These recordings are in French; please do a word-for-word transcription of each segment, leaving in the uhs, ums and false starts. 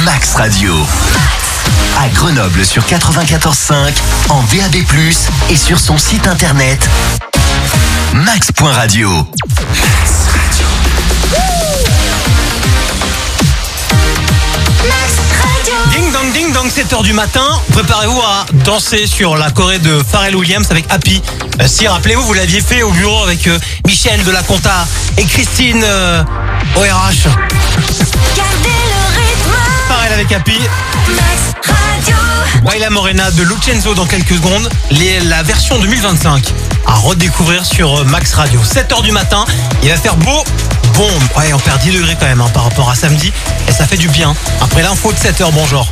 Max Radio. À Grenoble sur quatre-vingt-quatorze cinq, en D A B plus, et sur son site internet max point radio. Max Radio. Ding dong ding dong, sept heures du matin. Préparez-vous à danser sur la choré de Pharrell Williams avec Happy. Euh, si, rappelez-vous, vous l'aviez fait au bureau avec euh, Michel de la Conta et Christine euh, O R H. Gardez le rythme. Pharrell avec Happy. Max Radio. Waila Morena de Lucenzo dans quelques secondes. Les, la version deux mille vingt-cinq à redécouvrir sur Max Radio. sept heures du matin, il va faire beau. Bon, ouais, on perd dix degrés quand même hein, par rapport à samedi. Et ça fait du bien. Après l'info de sept heures, bonjour.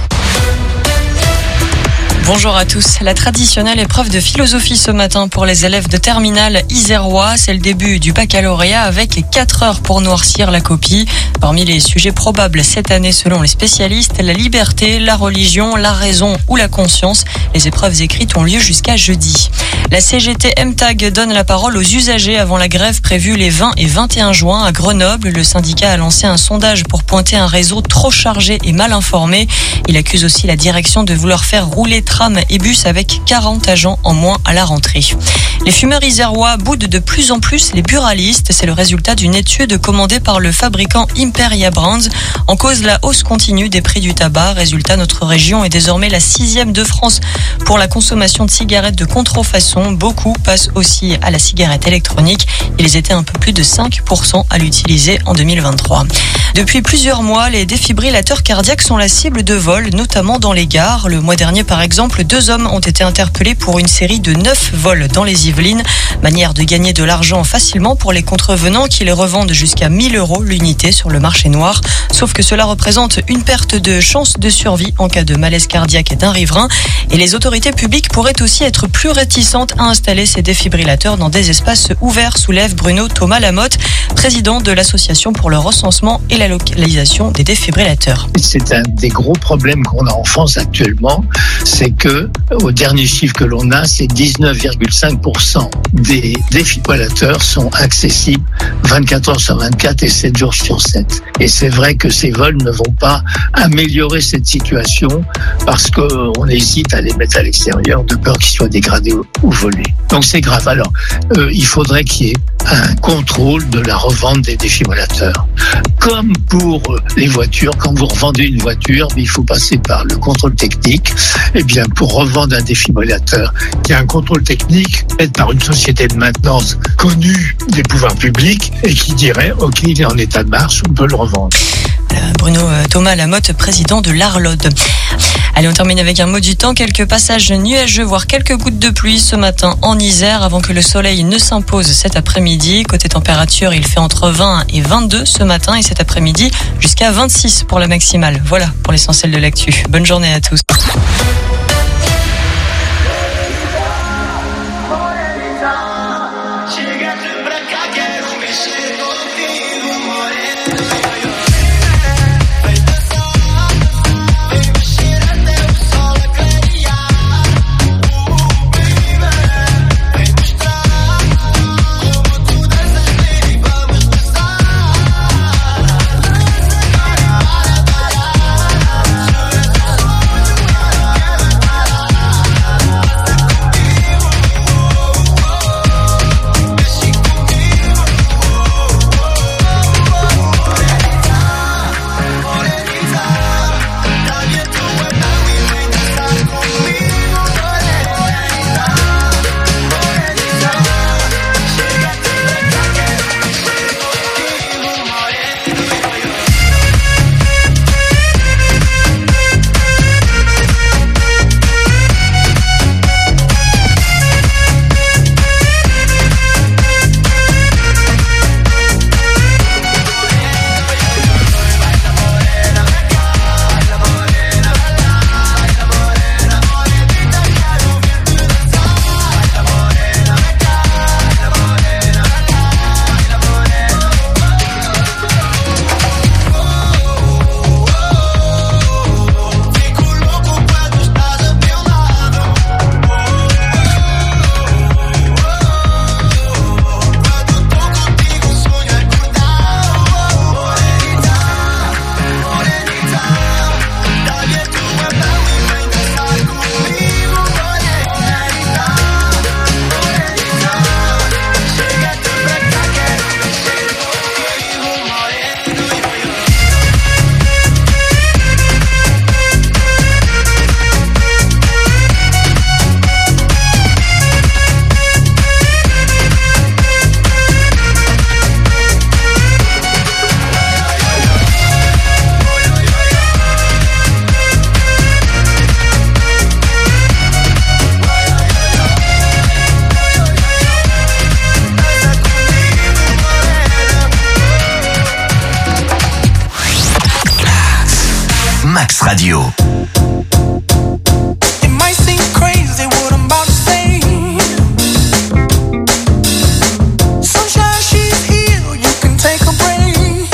Bonjour à tous. La traditionnelle épreuve de philosophie ce matin pour les élèves de terminale isérois. C'est le début du baccalauréat avec quatre heures pour noircir la copie. Parmi les sujets probables cette année selon les spécialistes, la liberté, la religion, la raison ou la conscience. Les épreuves écrites ont lieu jusqu'à jeudi. La C G T M T A G donne la parole aux usagers avant la grève prévue les vingt et vingt et un juin à Grenoble. Le syndicat a lancé un sondage pour pointer un réseau trop chargé et mal informé. Il accuse aussi la direction de vouloir faire rouler tram et bus avec quarante agents en moins à la rentrée. Les fumeurs isérois boudent de plus en plus les buralistes. C'est le résultat d'une étude commandée par le fabricant Imperia Brands. En cause, la hausse continue des prix du tabac. Résultat, notre région est désormais la sixième de France pour la consommation de cigarettes de contrefaçon. Beaucoup passent aussi à la cigarette électronique. Ils étaient un peu plus de cinq pour cent à l'utiliser en deux mille vingt-trois. Depuis plusieurs mois, les défibrillateurs cardiaques sont la cible de vols, notamment dans les gares. Le mois dernier, par exemple, deux hommes ont été interpellés pour une série de neuf vols dans les Yvelines. Manière de gagner de l'argent facilement pour les contrevenants qui les revendent jusqu'à mille euros l'unité sur le marché noir. Sauf que cela représente une perte de chance de survie en cas de malaise cardiaque d'un riverain. Et les autorités publiques pourraient aussi être plus réticentes à installer ces défibrillateurs dans des espaces ouverts, soulève Bruno Thomas Lamotte, président de l'association pour le recensement et la localisation des défibrillateurs. C'est un des gros problèmes qu'on a en France actuellement, c'est que au dernier chiffre que l'on a, c'est dix-neuf virgule cinq pour cent des défibrillateurs sont accessibles vingt-quatre heures sur vingt-quatre et sept jours sur sept. Et c'est vrai que ces vols ne vont pas améliorer cette situation parce qu'on hésite à les mettre à l'extérieur de peur qu'ils soient dégradés ou volés. Donc c'est grave. Alors, euh, il faudrait qu'il y ait un contrôle de la revente des défibrillateurs. Comme pour les voitures, quand vous revendez une voiture, il faut passer par le contrôle technique. Eh bien, pour revendre un défibrillateur, il y a un contrôle technique fait par une société de maintenance connue des pouvoirs publics et qui dirait, OK, il est en état de marche, on peut le revendre. Bruno Thomas Lamotte, président de l'Arlode. Allez, on termine avec un mot du temps. Quelques passages nuageux, voire quelques gouttes de pluie ce matin en Isère avant que le soleil ne s'impose cet après-midi. Côté température, il fait entre vingt et vingt-deux ce matin et cet après-midi jusqu'à vingt-six pour la maximale. Voilà pour l'essentiel de l'actu. Bonne journée à tous. Max Radio. It might seem crazy what I'm about to say. Sunshine, she's here, you can take a break.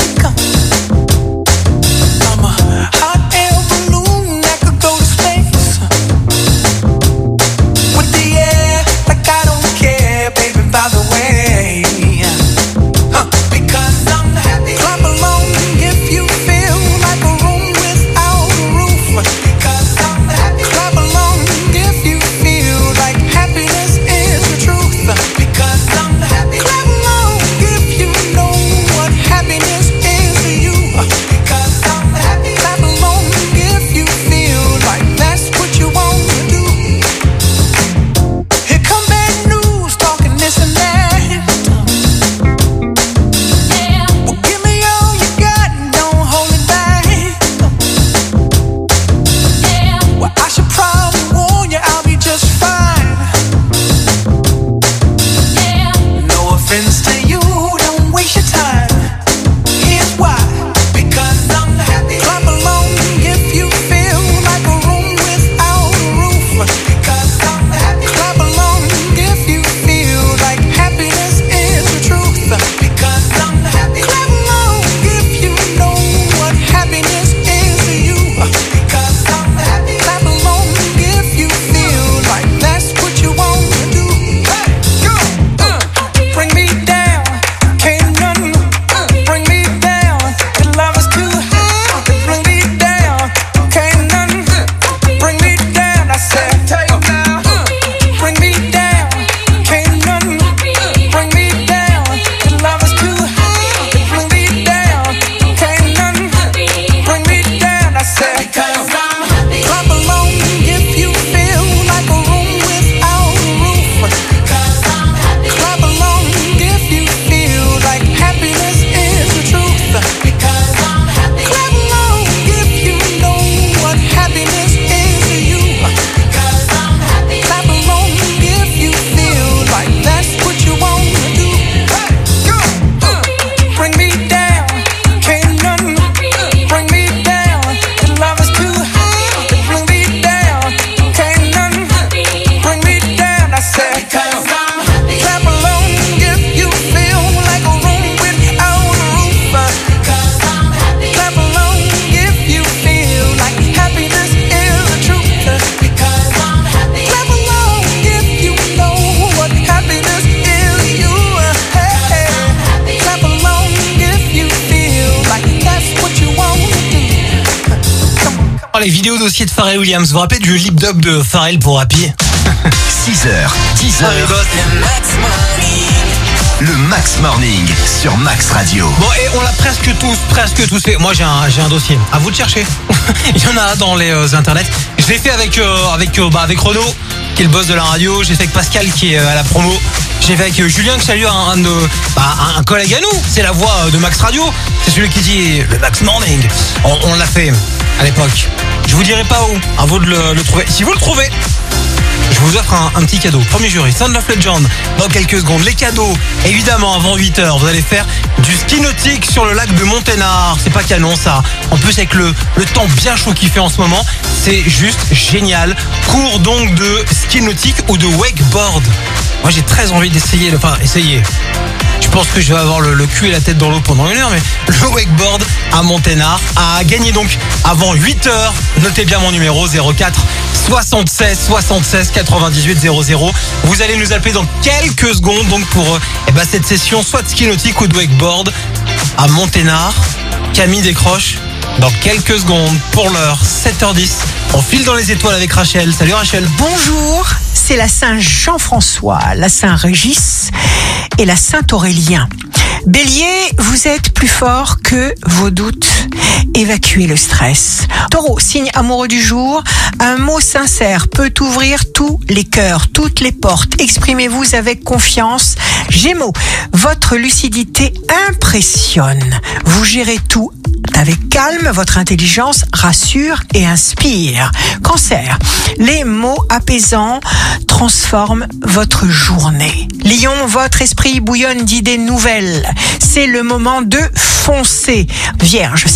I'm a hot air balloon that could go to space. With the air, like I don't care, baby, by the way. Huh, because I'm happy. Clap along if you feel like a room without a roof. Because I'm happy. Clap along if you feel like happiness is the truth. Because I'm happy. Clap along if you know what happiness is to you. Because I'm happy. Clap along if you feel like that's what you want to do. Here come bad news talking this and that. Well, give me all you got and don't hold it back. Well, I should probably warn you, I'll be just fine. No offense to you, don't waste your time. Here's why. Because I'm happy. Clap along if you feel like a room without a roof. Because I'm happy. Clap along if you feel like happiness is the truth. Because I'm happy. Clap along if you know what happiness is to you. Because I'm happy. Clap along if you feel like that's what you want to do. Hey, go. Uh, bring me down, can't nothing bring me down. The love is too high. Bring me down, can't nothing bring me down. I said, take now. Bring me down, can't nothing bring me down. The love is too high. Bring me down, can't nothing bring me down. I said, because I'm happy. Clap along if you feel like a room without a roof. Because I'm happy. Clap along if you feel like happiness is the truth. Because I'm happy. Clap along if you know what happiness is to you. Because I'm happy. Clap along if you feel like that's what you want to do. Hey, go. Uh, bring me down, can't nothing bring me down. The love is too high. Bring me down, can't nothing bring me down. I said, because I'm happy. Clap along if you feel like a room without a roof. Because I'm happy. Clap along if you feel like happiness is the truth. Because I'm happy. Clap along if you know what happiness is to you. Hey, hey. Clap along if you feel like that's what you want to do. Come on. Oh, les vidéos dossiers de Pharrell Williams. Vous vous rappelez du lip dub de Pharrell pour Happy? six heures, dix Ah, les heures, boss. le Max Morning sur Max Radio. Bon, et on l'a presque tous, presque tous fait. Moi, j'ai un, j'ai un dossier. À vous de chercher. Il y en a dans les euh, internets. Je l'ai fait avec, euh, avec, euh, bah, avec Renaud, qui est le boss de la radio. J'ai fait avec Pascal, qui est euh, à la promo. J'ai fait avec euh, Julien, que je salue, un, un, de- bah, un, un collègue à nous. C'est la voix euh, de Max Radio. C'est celui qui dit le Max Morning. On, on l'a fait à l'époque. Je vous dirai pas où. À vous de le, le trouver. Si vous le trouvez, je vous offre un, un petit cadeau. Premier jury, Sound of Legend, dans quelques secondes. Les cadeaux, évidemment, avant huit heures, vous allez faire du ski nautique sur le lac de Monténard. C'est pas canon, ça. En plus, avec le, le temps bien chaud qu'il fait en ce moment, c'est juste génial. Cours donc de ski nautique ou de wakeboard. Moi, j'ai très envie d'essayer, enfin, essayer. Je pense que je vais avoir le, le cul et la tête dans l'eau pendant une heure, mais le wakeboard à Monténard a gagné donc avant huit heures. Notez bien mon numéro zéro quatre soixante-seize soixante-seize quatre-vingt-dix-huit zéro zéro. Vous allez nous appeler dans quelques secondes donc pour euh, eh ben, cette session soit de ski nautique ou de wakeboard à Monténard. Camille décroche dans quelques secondes. Pour l'heure, sept heures dix. On file dans les étoiles avec Rachel. Salut Rachel. Bonjour, c'est la Saint-Jean-François, la Saint-Régis et la Saint-Aurélien. Bélier, vous êtes plus fort que vos doutes. Évacuez le stress. Taureau, signe amoureux du jour. Un mot sincère peut ouvrir tous les cœurs, toutes les portes. Exprimez-vous avec confiance. Gémeaux, votre lucidité impressionne. Vous gérez tout avec calme. Votre intelligence rassure et inspire. Cancer, les mots apaisants transforment votre journée. Lion, votre esprit bouillonne d'idées nouvelles. C'est le moment de foncer. Vierge, signe fort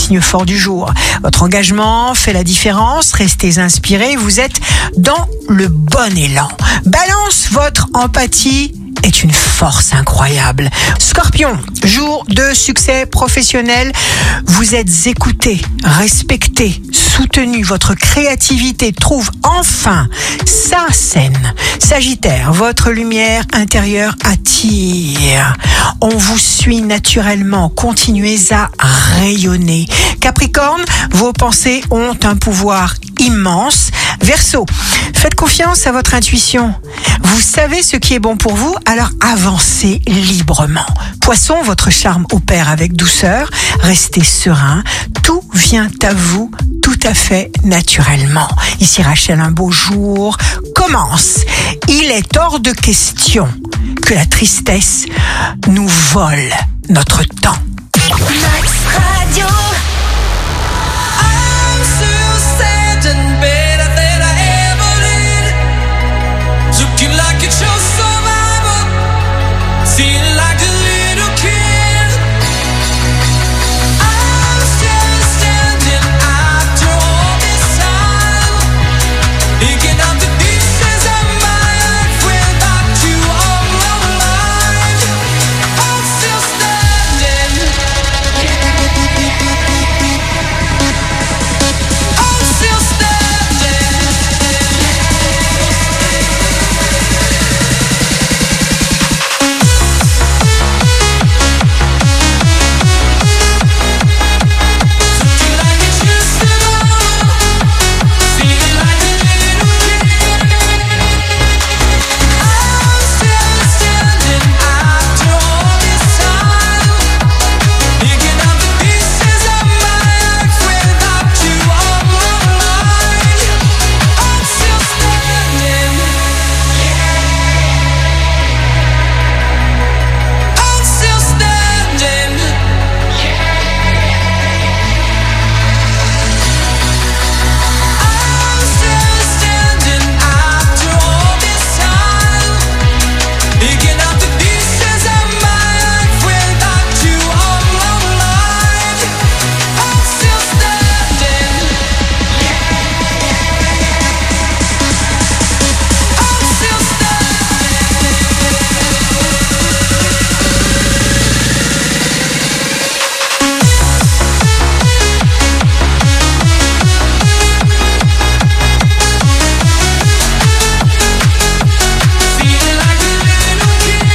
l'ordre du jour. Votre engagement fait la différence, restez inspirés, vous êtes dans le bon élan. Balance, votre empathie est une force incroyable. Scorpion, jour de succès professionnel, vous êtes écouté, respecté, soutenu, votre créativité trouve enfin sa scène. Sagittaire, votre lumière intérieure attire. On vous suit naturellement, continuez à rayonner. Capricorne, vos pensées ont un pouvoir immense. Verseau, faites confiance à votre intuition. Vous savez ce qui est bon pour vous, alors avancez librement. Poisson, votre charme opère avec douceur. Restez serein. Tout vient à vous tout à fait naturellement. Ici Rachel, un beau jour commence. Il est hors de question que la tristesse nous vole notre temps. Max Radio. I'm still standing better than I ever did. Looking like it's your survival. Feeling like a little kid. I'm still standing after all this time. Picking up the pieces of my life without you on my mind. I'm still standing. I'm still standing. Looking like it's used to love. Feeling like a little kid. I'm still standing after all this time. Picking up the pieces of my life without you on my mind. I'm still standing. I'm still standing. I'm still standing after all this time. Picking up the pieces of my life without you on my mind. I'm still standing. I'm still feeling like a little kid.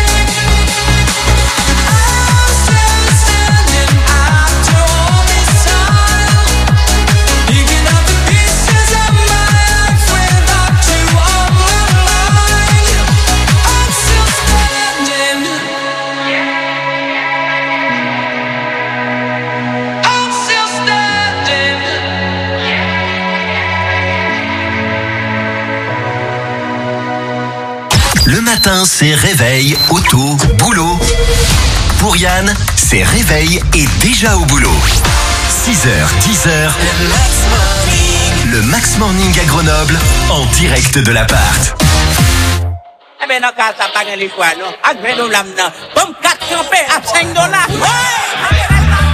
I'm still standing after all this time. Picking up the pieces of my life without you on my mind. I'm still standing. I'm still standing. Le matin, c'est réveil, auto, boulot. Pour Yann, c'est réveil et déjà au boulot. six heures, dix heures. Le Max Morning à Grenoble, en direct de l'appart. Eh ben, non, quand ça pas les fois, non. Ah, je vais nous l'amener. Comme quatre campés à cinq dollars. Ouais!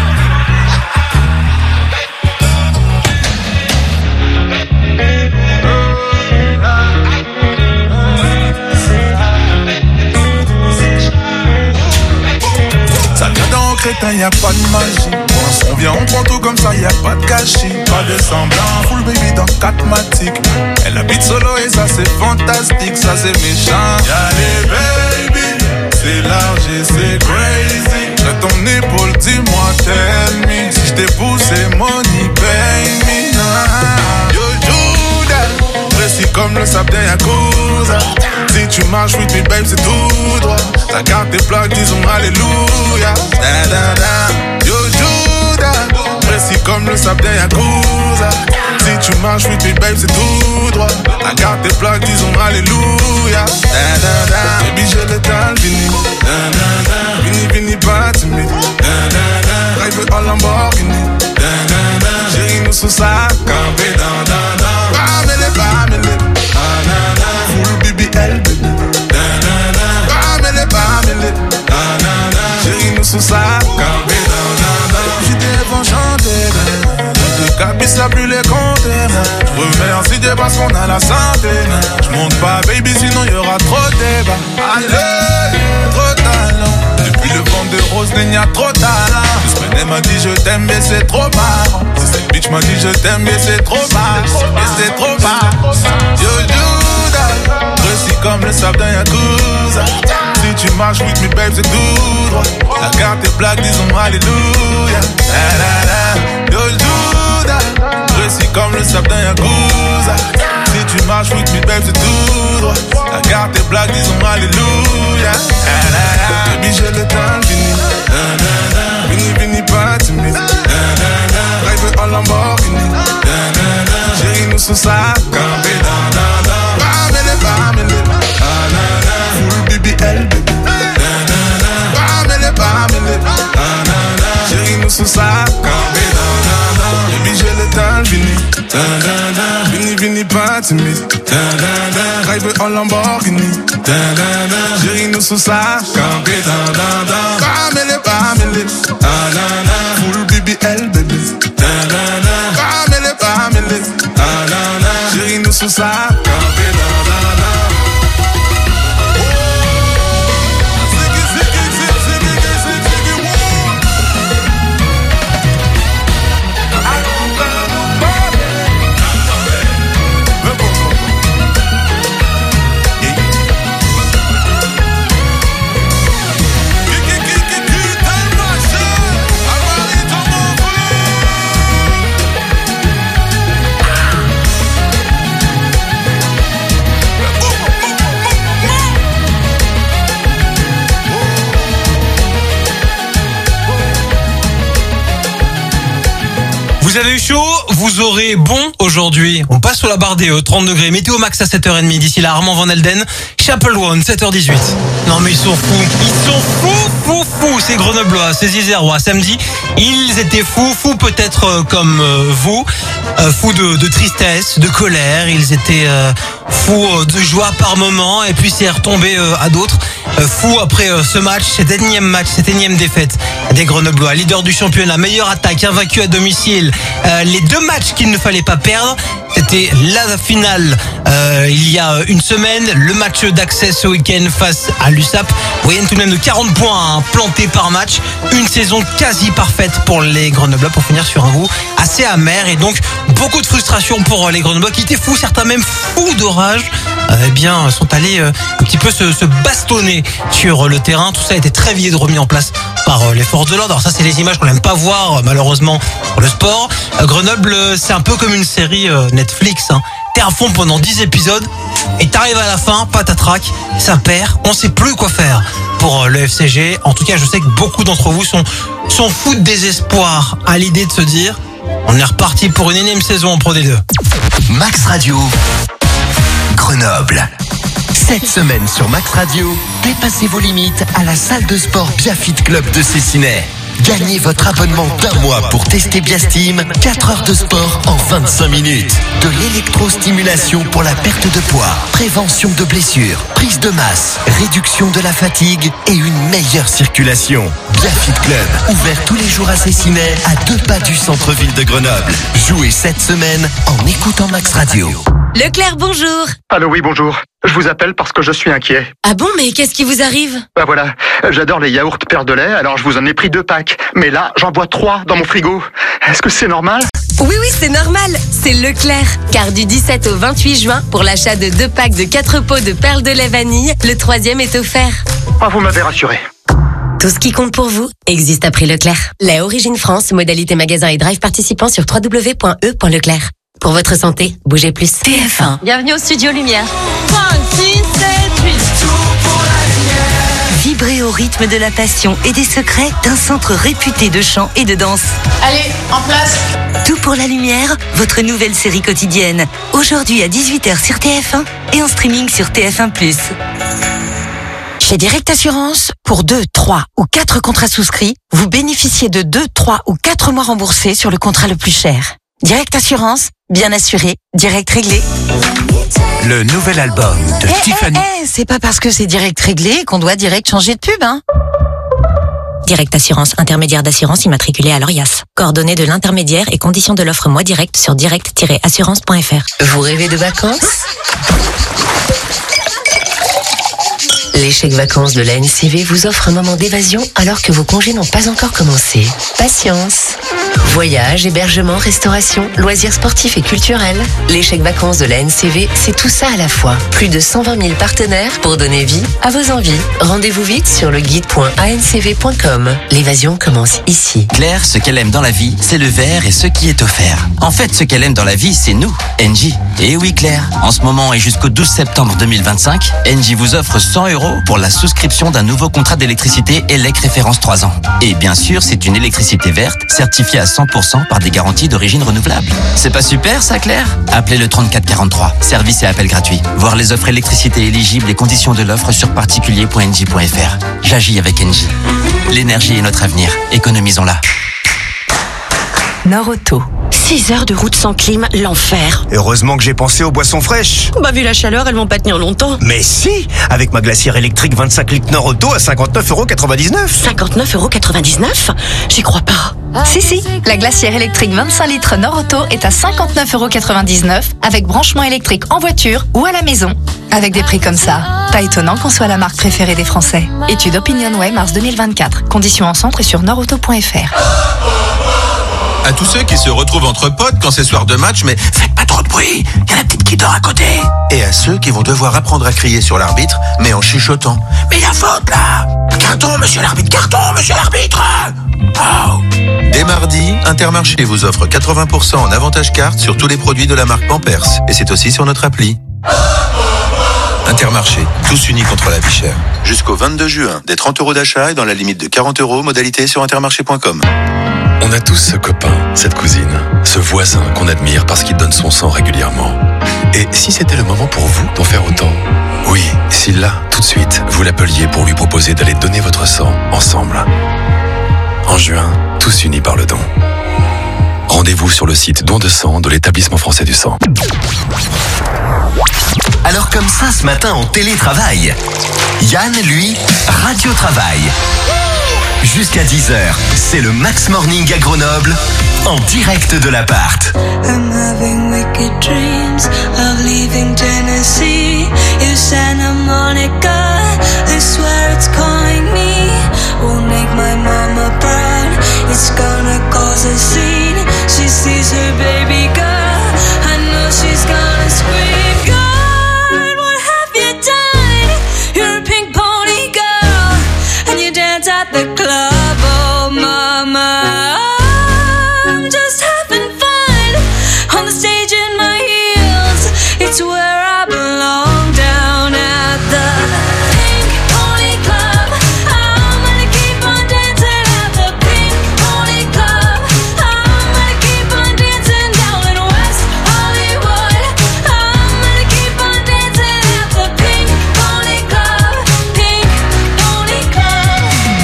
Ça vient d'un crétin, y a pas de magie. On vient, on prend tout comme ça, y a pas de gâchis. Pas de semblant, full baby dans quatre matiques. Elle habite solo et ça c'est fantastique, ça c'est méchant. Y'a les baby, c'est large et c'est crazy. J'ai ton épaule, dis-moi, tell me. Si j't'ai poussé, money, pay me. Nah. Yo, Judas, précis comme le sable d'un Yakuza. Si tu marches with me, babe, c'est tout droit. Ta carte tes plaques, disons alléluia. Da, da, da. Yo, Judas, précis comme le sable d'un Yakuza. Si tu marches with me, babe, c'est tout droit. Ta carte tes plaques, disons alléluia. Da, da, da. Baby, j'ai le temps, vini. Da, da, da. Vini, vini, pas timide. Da, da, da. Drive en Lamborghini. Da, da, da. Chérie, nous sous ça, campé dans, dans, dans. Bamele, bamele. Ah, na, na. Full B B L, baby. Da, da, da. Bamele, bamele. Ah, na, na. Chérie, nous sous ça, campé dans, dans, dans. J'étais enchanté, da, ça plus les compter. Je remercie Dieu parce qu'on a la santé. Je monte pas baby sinon y'aura trop de débat. Allez, trop de talent. Depuis le vent de rose, il y a trop de talent. Elle m'a dit je t'aime mais c'est trop marrant. Si cette bitch m'a dit je t'aime mais c'est trop marrant. Et c'est trop marrant. Yo Judas, précis comme le sable d'un Yakuza. Si tu marches with me babe c'est tout droit. La carte est blague disons alléluia. Yo Judas, précis comme le sable d'un Yakuza. Si tu marches with me babe c'est tout droit. La carte est blague disons alléluia. Baby j'ai le temps fini. Vini, vini, pas timide. Rêve en Lamborghini. Chérie, nous sous sa campé. Bamele, bamele. Full B B L, baby. Bamele, bamele. Chérie, nous sous sa campé. Baby, j'ai le temps, vini. Vini, vini, pas timide. Rêve en Lamborghini. Chérie, nous sous sa campé. Bamele, bamele. Full B B L, baby. Bamele, bamele. Chérie, nous sous sa campé. Vous avez eu chaud, vous aurez bon aujourd'hui. On passe sous la barre des trente degrés. Météo max à sept heures trente. D'ici là, Armand Van Elden, Chapel One, sept heures dix-huit. Non mais ils sont fous. Ils sont fous, fous, fous. Ces Grenoblois, ces Isérois. Samedi, ils étaient fous, fous peut-être euh, comme euh, vous. Euh, fous de, de tristesse, de colère. Ils étaient euh, fous euh, de joie par moment. Et puis c'est retombé euh, à d'autres. Euh, fous après euh, ce match, cet énième match, cette énième défaite des Grenoblois. Leader du championnat, meilleure attaque, invaincu à domicile. Euh, les deux matchs qu'il ne fallait pas perdre, c'était la finale euh, il y a une semaine, le match d'accès ce week-end face à l'U S A P. Moyenne tout de même de quarante points hein, plantés par match. Une saison quasi parfaite pour les Grenoblois pour finir sur un goût assez amer et donc beaucoup de frustration pour les Grenoblois qui étaient fous, certains même fous de rage. Euh, eh bien, sont allés euh, un petit peu se, se bastonner sur le terrain. Tout ça a été très vite remis en place par euh, les forces de l'ordre. Alors ça, c'est les images qu'on n'aime pas voir, malheureusement, pour le sport. Euh, Grenoble, c'est un peu comme une série euh, Netflix. Hein. T'es à fond pendant dix épisodes et t'arrives à la fin, patatrac, ça perd. On sait plus quoi faire pour euh, le F C G. En tout cas, je sais que beaucoup d'entre vous sont, sont fous de désespoir à l'idée de se dire on est reparti pour une énième saison en Pro D deux. Max Radio Grenoble. Cette semaine sur Max Radio, dépassez vos limites à la salle de sport Biafit Club de Cessinet. Gagnez votre abonnement d'un mois pour tester Biastim, quatre heures de sport en vingt-cinq minutes. De l'électrostimulation pour la perte de poids, prévention de blessures, prise de masse, réduction de la fatigue et une meilleure circulation. Biafit Club, ouvert tous les jours à Cessinet, à deux pas du centre-ville de Grenoble. Jouez cette semaine en écoutant Max Radio. Leclerc, bonjour. Allô, oui, bonjour. Je vous appelle parce que je suis inquiet. Ah bon, mais qu'est-ce qui vous arrive? Bah voilà, j'adore les yaourts Perle de lait, alors je vous en ai pris deux packs. Mais là, j'en bois trois dans mon frigo. Est-ce que c'est normal? Oui, oui, c'est normal. C'est Leclerc. Car du dix-sept au vingt-huit juin, pour l'achat de deux packs de quatre pots de perles de lait vanille, le troisième est offert. Ah, vous m'avez rassuré. Tout ce qui compte pour vous existe à prix Leclerc. Lait Origine France, modalité magasin et drive participant sur w w w point e point leclerc. Pour votre santé, bougez plus. T F un. Bienvenue au Studio Lumière. cinq, six, sept, huit. Vibrez au rythme de la passion et des secrets d'un centre réputé de chant et de danse. Allez, en place. Tout pour la lumière, votre nouvelle série quotidienne. Aujourd'hui à dix-huit heures sur T F un et en streaming sur T F un plus. Chez Direct Assurance, pour deux, trois ou quatre contrats souscrits, vous bénéficiez de deux, trois ou quatre mois remboursés sur le contrat le plus cher. Direct Assurance, bien assuré, direct réglé. Le nouvel album de Eh, Tiffany. eh, eh, c'est pas parce que c'est direct réglé qu'on doit direct changer de pub, hein. Direct Assurance, intermédiaire d'assurance immatriculé à l'Orias. Coordonnées de l'intermédiaire et conditions de l'offre Moi Direct sur direct tiret assurance point f r. Vous rêvez de vacances ? Les chèques vacances de la N C V vous offrent un moment d'évasion alors que vos congés n'ont pas encore commencé. Patience. Voyages, hébergement, restauration, loisirs sportifs et culturels. Les chèques vacances de la N C V, c'est tout ça à la fois. Plus de cent vingt mille partenaires pour donner vie à vos envies. Rendez-vous vite sur le guide point a n c v point com. L'évasion commence ici. Claire, ce qu'elle aime dans la vie, c'est le verre et ce qui est offert. En fait, ce qu'elle aime dans la vie, c'est nous, Engie. Et oui, Claire, en ce moment et jusqu'au douze septembre deux mille vingt-cinq, Engie vous offre cent euros pour la souscription d'un nouveau contrat d'électricité E L E C référence trois ans. Et bien sûr, c'est une électricité verte, certifiée à cent pour cent par des garanties d'origine renouvelable. C'est pas super ça, Claire ? Appelez le trente-quatre quarante-trois. Service et appel gratuit. Voir les offres électricité éligibles et conditions de l'offre sur particulier point engie point f r. J'agis avec Engie. L'énergie est notre avenir. Économisons-la. Nord-Auto. six heures de route sans clim, l'enfer. Heureusement que j'ai pensé aux boissons fraîches. Bah vu la chaleur, elles vont pas tenir longtemps. Mais si, avec ma glacière électrique vingt-cinq litres Nord-Auto à cinquante-neuf euros quatre-vingt-dix-neuf. cinquante-neuf euros quatre-vingt-dix-neuf ? J'y crois pas. Si, si, la glacière électrique vingt-cinq litres Nord-Auto est à cinquante-neuf euros quatre-vingt-dix-neuf avec branchement électrique en voiture ou à la maison. Avec des prix comme ça, pas étonnant qu'on soit la marque préférée des Français. Étude OpinionWay mars deux mille vingt-quatre. Conditions en centre et sur nordauto point f r. À tous ceux qui se retrouvent entre potes quand c'est soir de match, mais faites pas trop de bruit, il y a la petite qui dort à côté. Et à ceux qui vont devoir apprendre à crier sur l'arbitre, mais en chuchotant. Mais il y a faute là. Carton, monsieur l'arbitre, carton, monsieur l'arbitre. Oh. Dès mardi, Intermarché vous offre quatre-vingts pour cent en avantage carte sur tous les produits de la marque Pampers. Et c'est aussi sur notre appli. Intermarché, tous unis contre la vie chère. Jusqu'au vingt-deux juin, des trente euros d'achat et dans la limite de quarante euros, modalité sur intermarché point com. On a tous ce copain, cette cousine, ce voisin qu'on admire parce qu'il donne son sang régulièrement. Et si c'était le moment pour vous d'en faire autant ? Oui, si là, tout de suite, vous l'appeliez pour lui proposer d'aller donner votre sang ensemble. En juin, tous unis par le don. Rendez-vous sur le site don de sang de l'Établissement français du sang. Alors comme ça, ce matin, on télétravaille. Yann, lui, radio-travail. Jusqu'à dix heures, c'est le Max Morning à Grenoble, en direct de l'appart. I'm having wicked dreams of leaving Tennessee. You Santa Monica, I swear it's calling me. Won't make my mama proud, it's gonna cause a scene. She sees her baby girl, I know she's gonna scream. God, what have you done? You're a pink pony girl, and you dance at the club, oh mama. I'm just having fun on the stage in my heels. It's where I belong, down at the Pink Pony Club. I'm gonna keep on dancing at the Pink Pony Club. I'm gonna keep on dancing down in West Hollywood. I'm gonna keep on dancing at the Pink Pony Club. Pink Pony Club.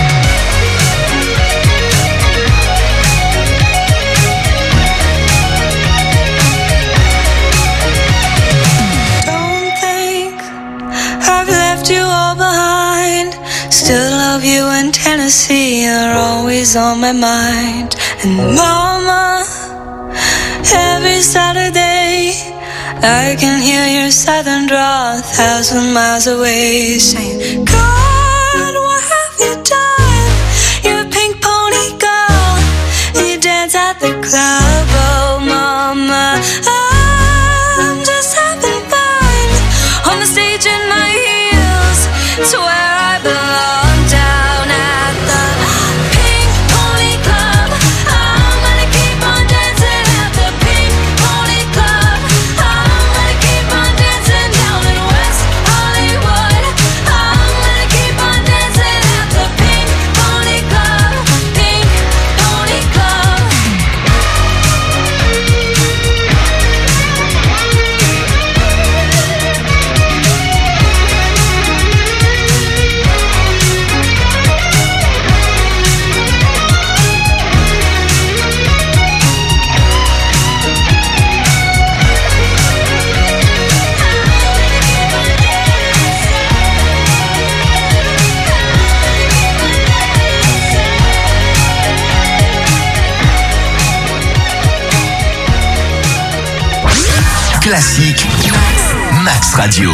Don't think I've left you all behind. Still love you in Tennessee, you're always on my mind. And mama, every Saturday I can hear your southern drawl a thousand miles away, saying, God, what have you done? You're a pink pony girl, and you dance at the club, oh mama. I'm just having fun on the stage in my heels. It's where I belong, down at the Pink Pony Club. I'm gonna keep on dancing at the Pink Pony Club. I'm gonna keep on dancing down in West Hollywood. I'm gonna keep on dancing at the Pink Pony Club. Pink Pony Club. Classique. Max Radio.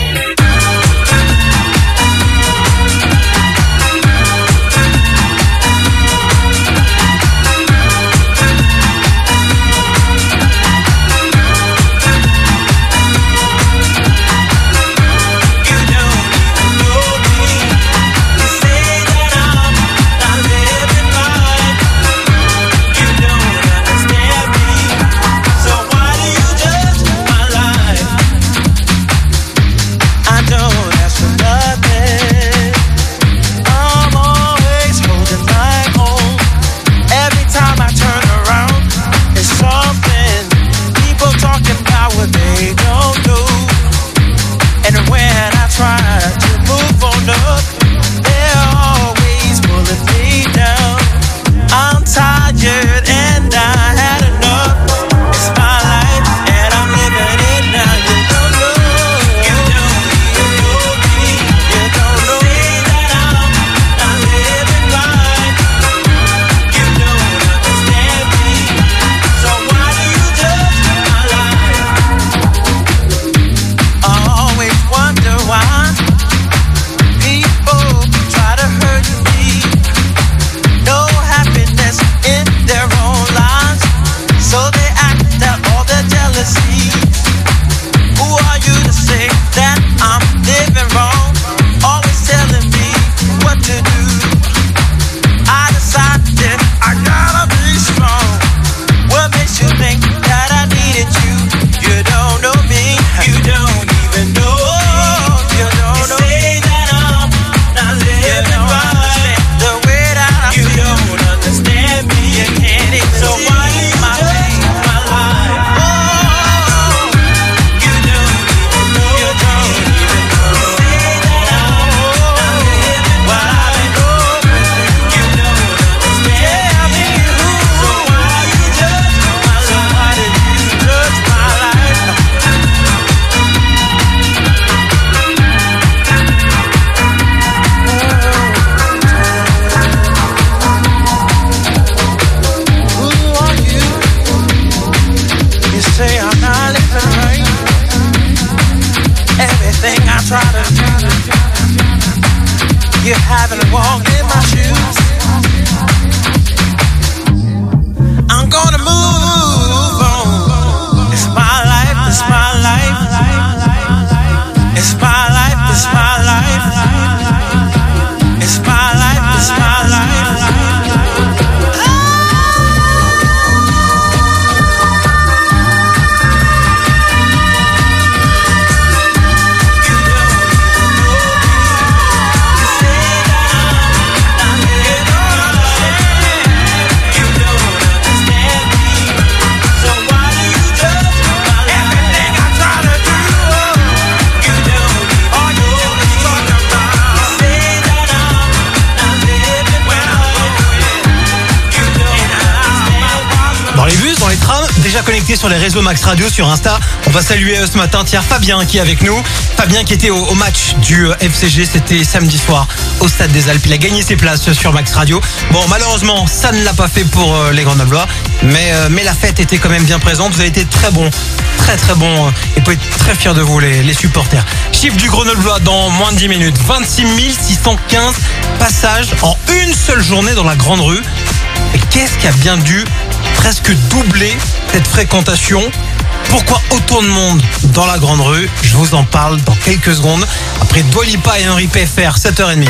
Connecté sur les réseaux Max Radio, sur Insta. On va saluer ce matin, tiens, Fabien qui est avec nous. Fabien qui était au, au match du F C G, c'était samedi soir au Stade des Alpes. Il a gagné ses places sur Max Radio. Bon, malheureusement, ça ne l'a pas fait pour euh, les Grenoblois, mais, euh, mais la fête était quand même bien présente. Vous avez été très bons, très très bons, euh, et vous pouvez être très fiers de vous, les, les supporters. Chiffre du Grenoblois dans moins de dix minutes. vingt-six mille six cent quinze passages en une seule journée dans la Grande Rue. Et qu'est-ce qui a bien dû presque doubler cette fréquentation? Pourquoi autant de monde dans la Grande Rue? Je vous en parle dans quelques secondes. Après Dua Lipa et Henri P F R, sept heures trente.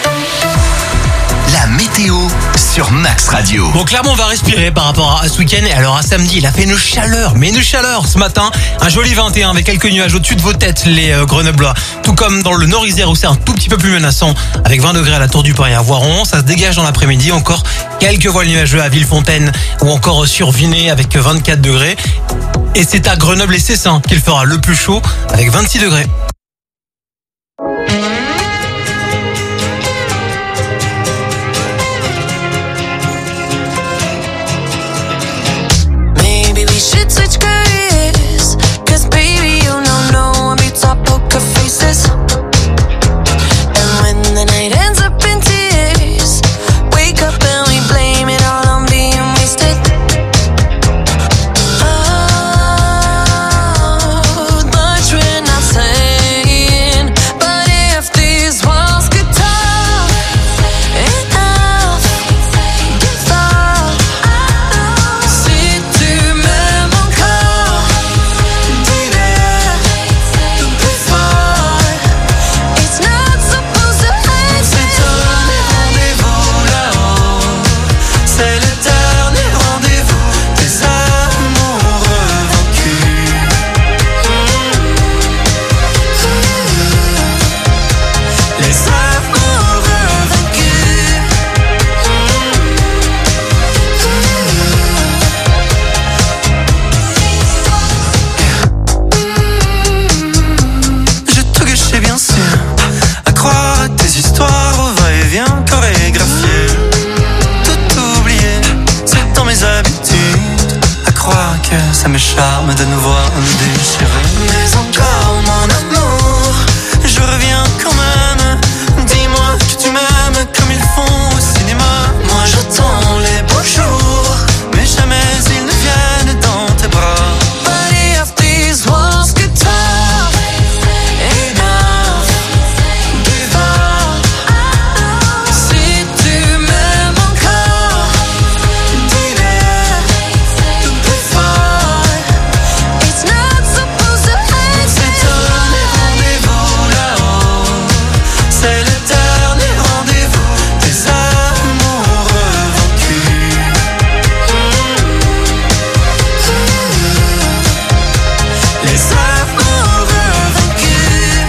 La météo sur Max Radio. Bon, clairement, on va respirer par rapport à ce week-end. Et alors, à samedi, il a fait une chaleur, mais une chaleur ce matin. Un joli vingt et un avec quelques nuages au-dessus de vos têtes, les euh, Grenoblois. Tout comme dans le Nord-Isère où c'est un tout petit peu plus menaçant, avec vingt degrés à la Tour du Pin et à Voiron. Ça se dégage dans l'après-midi. Encore quelques voiles nuageux à Villefontaine ou encore sur Vinay avec vingt-quatre degrés. Et c'est à Grenoble et Cessin qu'il fera le plus chaud avec vingt-six degrés. Switch careers, cause baby you know no one beats our poker faces. And when the night ends up in tears, wake up and we blame it all on being wasted. Oh, ça me charme de nous voir nous déchirer. Mais encore mon amour, je reviens quand même. Dis-moi que tu m'aimes comme ils font au cinéma. Moi j'attends les beaux jours, mais jamais ils ne viennent dans tes bras. But if these walls could talk, enough, give up. Si tu m'aimes encore, dis-le de plus fort. It's not supposed to end. C'est un rendez-vous là-haut. C'est le dernier rendez-vous des amoureux vaincus. Les amoureux vaincus.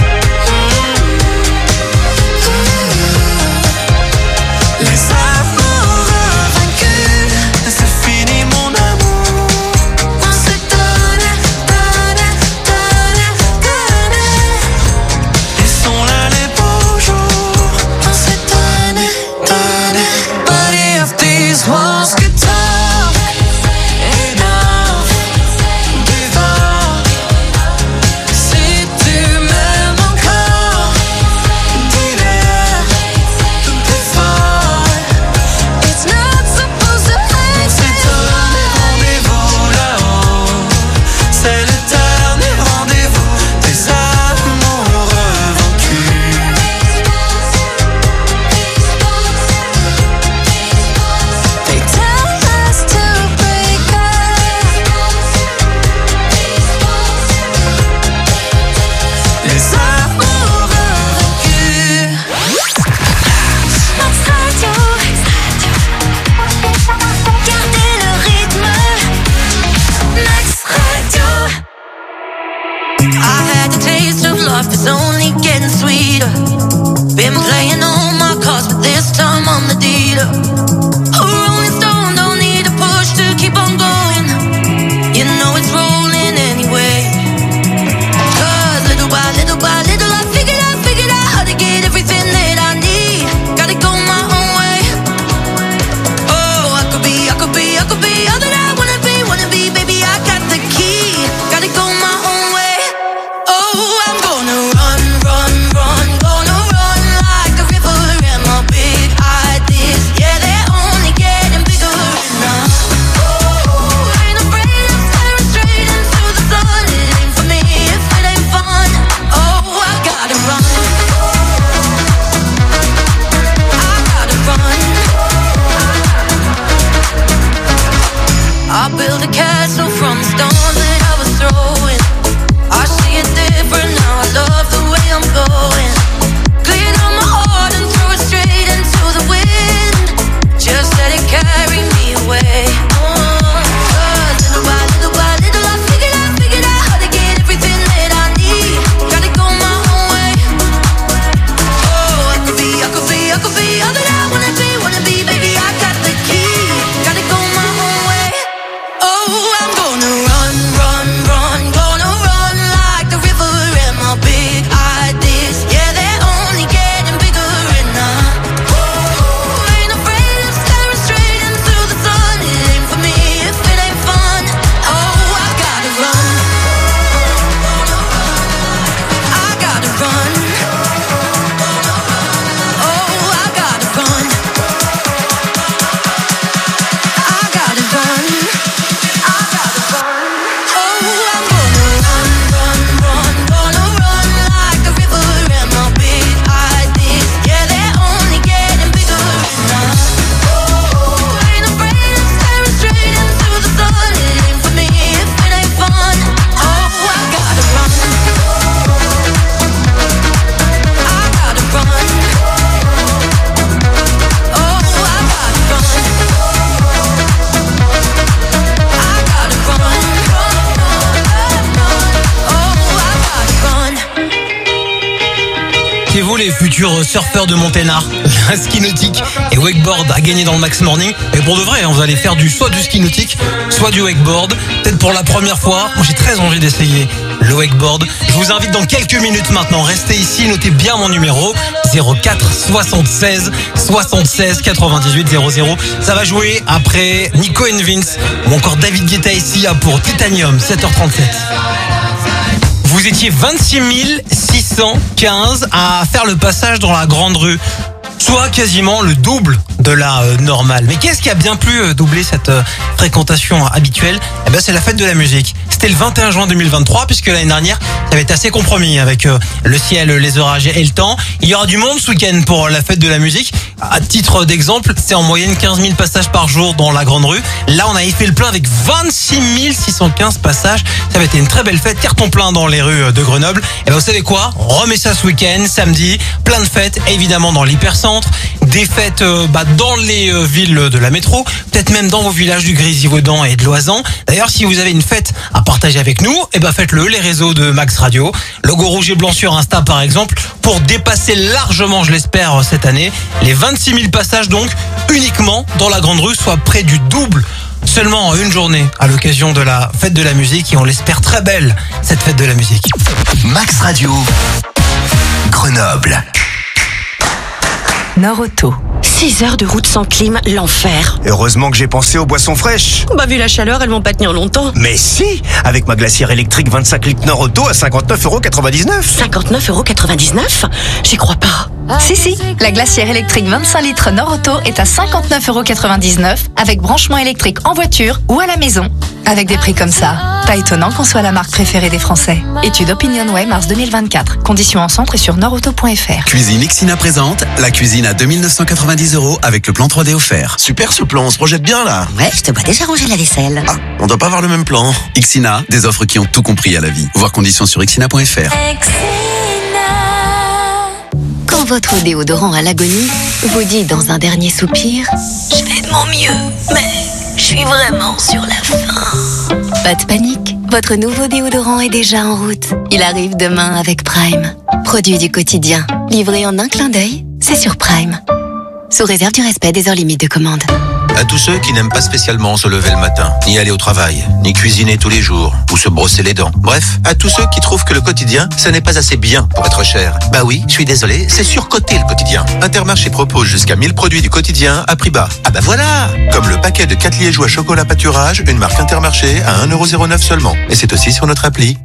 Les amoureux vaincus. C'est fini mon amour. On s'est donné, donné, donné, donné. Et sont là les beaux jours. On s'est donné, donné. But if these walls could talk, enough, give up. Si tu m'aimes encore, dis-le de plus fort. It's not supposed to end. C'est un rendez-vous là-haut. C'est le dernier rendez-vous des amoureux vaincus. They tell us to break up. Les amoureux vaincus. Max Radio. Gardez le rythme. Max Radio. I had the taste of love, it's only getting sweeter. Been playing all my cards, but this time I'm the dealer. A rolling stone, don't need a push to keep on going. You know it's rolling anyway. Cause little by little by little I figured out, figured out how to get everything that I need. Gotta go my own way. Oh, I could be, I could be, I could be all that I wanna be, wanna be, baby, I got the key. Gotta go my own way. Oh, I'm gonna run, run, run, gonna run like a river. And my big ideas, yeah, they're only getting bigger now. Oh, ain't afraid of staring straight into the sun. It ain't for me if it ain't fun. Oh, I gotta run. I gotta run. I built a castle from the stones that I was throwing. I see it different now, I love the way I'm going. Clean up my heart and throw it straight into the wind. Just let it carry me away. Oh, 'cause little by little by little I figured out, figured out how to get everything that I need. Gotta go my own way. Oh, I could be, I could be, I could be all that I wanna be, wanna be, baby, I got the key. Gotta go my own way. Oh, I'm gonna run, run, run, gonna run like the river. And my big ideas, yeah, they're only getting bigger. And I oh, ain't afraid of staring straight into the sun. It ain't for me if it ain't fun. Oh, I gotta run. I gotta run. Oh, I gotta run. I gotta run. I gotta run. Oh, I'm gonna run, run, run, gonna run like the river. And my big ideas, yeah, they're only getting bigger. And I oh, ain't afraid of staring straight into the sun. It ain't for me if it ain't fun. Oh, I gotta run. I gotta run. Oh, I gotta run. I gotta run. Oh, I gotta run. C'est vous les futurs surfeurs de Monténard. Ski nautique et wakeboard à gagner dans le Max Morning. Et pour de vrai, hein, vous allez faire du soit du ski nautique, soit du wakeboard. Peut-être pour la première fois. Moi j'ai très envie d'essayer le wakeboard. Je vous invite dans quelques minutes maintenant. Restez ici, notez bien mon numéro zéro quatre soixante-seize soixante-seize quatre-vingt-dix-huit zéro zéro. Ça va jouer après Nico and Vince ou encore David Guetta ici pour Titanium, sept heures trente-sept. Vous étiez vingt-six mille six cent quinze à faire le passage dans la grande rue, soit quasiment le double de la euh, normale. Mais qu'est-ce qui a bien pu euh, doubler cette euh, fréquentation habituelle ? Eh ben, c'est la fête de la musique. C'était le vingt et un juin deux mille vingt-trois, puisque l'année dernière, ça avait été assez compromis avec euh, le ciel, les orages et le temps. Il y aura du monde ce week-end pour la fête de la musique. À titre d'exemple, c'est en moyenne quinze mille passages par jour dans la grande rue. Là, on a fait le plein avec vingt-six mille six cent quinze passages. Ça avait été une très belle fête, carton plein dans les rues de Grenoble. Et ben, vous savez quoi ? On remet ça ce week-end, samedi, plein de fêtes, évidemment dans l'hypercentre, des fêtes euh, bah, dans les euh, villes de la métro, peut-être même dans vos villages du Grésivaudan et de Loisan. D'ailleurs, si vous avez une fête à partager avec nous, eh ben faites-le, les réseaux de Max Radio, logo rouge et blanc sur Insta par exemple, pour dépasser largement, je l'espère, cette année, les vingt-six mille passages donc uniquement dans la grande rue, soit près du double seulement en une journée à l'occasion de la fête de la musique, et on l'espère très belle cette fête de la musique. Max Radio, Grenoble. Nord-Auto. six heures de route sans clim, l'enfer. Heureusement que j'ai pensé aux boissons fraîches. Bah vu la chaleur, elles vont pas tenir longtemps. Mais si, avec ma glacière électrique vingt-cinq litres Nord-Auto à cinquante-neuf euros quatre-vingt-dix-neuf. cinquante-neuf euros quatre-vingt-dix-neuf ? J'y crois pas. Si, si, la glacière électrique vingt-cinq litres Nord-Auto est à cinquante-neuf euros quatre-vingt-dix-neuf avec branchement électrique en voiture ou à la maison. Avec des prix comme ça, pas étonnant qu'on soit la marque préférée des Français. Étude OpinionWay mars deux mille vingt-quatre. Conditions en centre et sur nordauto point f r. Cuisine Ixina présente la cuisine à deux mille neuf cent quatre-vingt-dix euros avec le plan trois D offert. Super ce plan, on se projette bien là. Ouais, je te vois déjà ranger la vaisselle. Ah, on doit pas avoir le même plan. Ixina, des offres qui ont tout compris à la vie. Voir conditions sur ixina point f r. Quand votre déodorant à l'agonie vous dit dans un dernier soupir « Je fais de mon mieux, mais je suis vraiment sur la fin ». Pas de panique, votre nouveau déodorant est déjà en route. Il arrive demain avec Prime. Produit du quotidien, livré en un clin d'œil, c'est sur Prime. Sous réserve du respect des heures limites de commande. À tous ceux qui n'aiment pas spécialement se lever le matin, ni aller au travail, ni cuisiner tous les jours, ou se brosser les dents. Bref, à tous ceux qui trouvent que le quotidien, ce n'est pas assez bien pour être cher. Bah oui, je suis désolé, c'est surcoté le quotidien. Intermarché propose jusqu'à mille produits du quotidien à prix bas. Ah bah voilà! Comme le paquet de quatre liégeois chocolat pâturage, une marque Intermarché à un euro zéro neuf seulement. Et c'est aussi sur notre appli.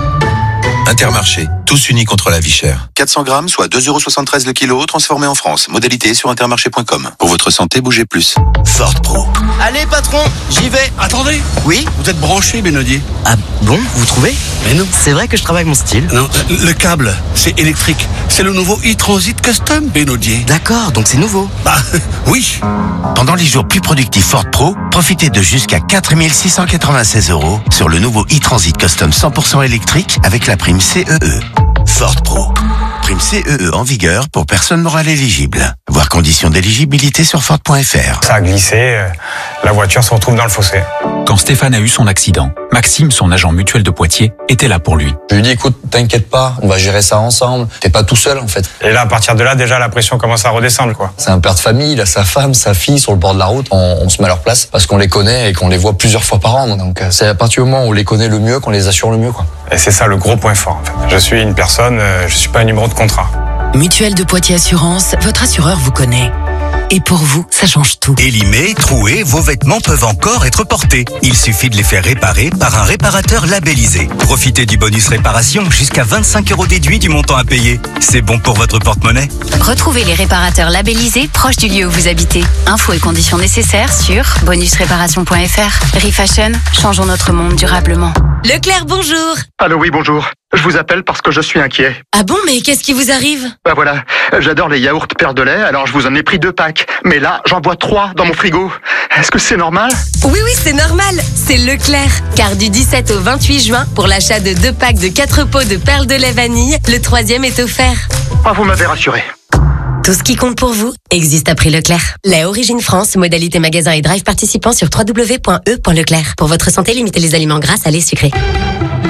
Intermarché, tous unis contre la vie chère. quatre cents grammes, soit deux euros soixante-treize le kilo, transformé en France. Modalité sur intermarché point com. Pour votre santé, bougez plus. Ford Pro. Allez patron, j'y vais. Attendez. Oui. Vous êtes branché, Benodier. Ah bon, vous trouvez? Mais non. C'est vrai que je travaille avec mon style. Non, le câble, c'est électrique. C'est le nouveau e-Transit Custom, Benodier. D'accord, donc c'est nouveau. Bah, oui. Pendant les jours plus productifs Ford Pro, profitez de jusqu'à quatre mille six cent quatre-vingt-seize euros sur le nouveau e-Transit Custom cent pour cent électrique avec la prime C E E. Ford Pro. Prime C E E en vigueur pour personnes morales éligibles. Voir conditions d'éligibilité sur Ford point f r. Ça a glissé, la voiture se retrouve dans le fossé. Quand Stéphane a eu son accident, Maxime, son agent mutuel de Poitiers, était là pour lui. Je lui ai dit, écoute, t'inquiète pas, on va gérer ça ensemble. T'es pas tout seul, en fait. Et là, à partir de là, déjà, la pression commence à redescendre, quoi. C'est un père de famille, il a sa femme, sa fille sur le bord de la route. On, on se met à leur place parce qu'on les connaît et qu'on les voit plusieurs fois par an. Donc, c'est à partir du moment où on les connaît le mieux qu'on les assure le mieux, quoi. Et c'est ça le gros point fort, en fait. Je suis une personne, je suis pas un numéro de contrat. Mutuelle de Poitiers Assurance, votre assureur vous connaît. Et pour vous, ça change tout. Élimés, troués, vos vêtements peuvent encore être portés. Il suffit de les faire réparer par un réparateur labellisé. Profitez du bonus réparation, jusqu'à vingt-cinq euros déduits du montant à payer. C'est bon pour votre porte-monnaie. Retrouvez les réparateurs labellisés proches du lieu où vous habitez. Infos et conditions nécessaires sur bonus réparation point f r. Refashion, changeons notre monde durablement. Leclerc, bonjour. Allô, oui, bonjour. Je vous appelle parce que je suis inquiet. Ah bon, mais qu'est-ce qui vous arrive? Bah voilà, j'adore les yaourts Père de lait, alors je vous en ai pris deux packs. Mais là, j'en bois trois dans mon frigo. Est-ce que c'est normal? Oui, oui, c'est normal. C'est Leclerc. Car du dix-sept au vingt-huit juin, pour l'achat de deux packs de quatre pots de perles de lait vanille, le troisième est offert. Ah, vous m'avez rassuré. Tout ce qui compte pour vous existe à prix Leclerc. Lait Origine France, modalité magasin et drive participant sur w w w point e point leclerc. Pour votre santé, limitez les aliments gras, salés, sucrés.